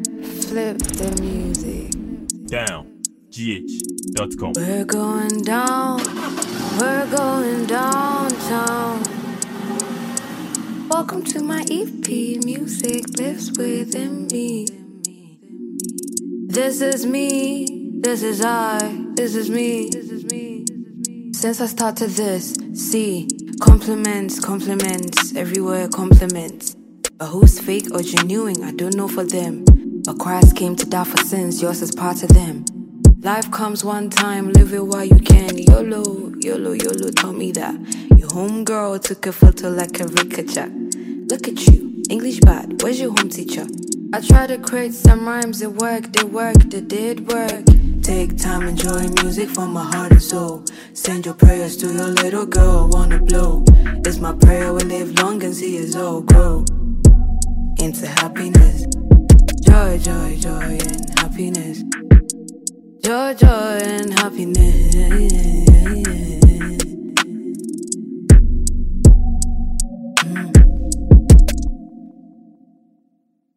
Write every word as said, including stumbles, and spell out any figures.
Flip the music. Down G H dot com. We're going down, we're going downtown. Welcome to my E P, music lives within me. This is me, this is I, this is me. Since I started this, see, compliments, compliments, everywhere compliments. But who's fake or genuine, I don't know for them. But Christ came to die for sins, yours is part of them. Life comes one time, live it while you can. YOLO, YOLO, YOLO, told me that. Your homegirl took a photo like a caricature. Look at you, English bad, where's your home teacher? I tried to create some rhymes, it worked, it worked, it did work. Take time, enjoy music from my heart and soul. Send your prayers to your little girl, wanna blow. It's my prayer we live long and see us all grow into happiness. Joy, joy, joy and happiness. Joy, joy and happiness.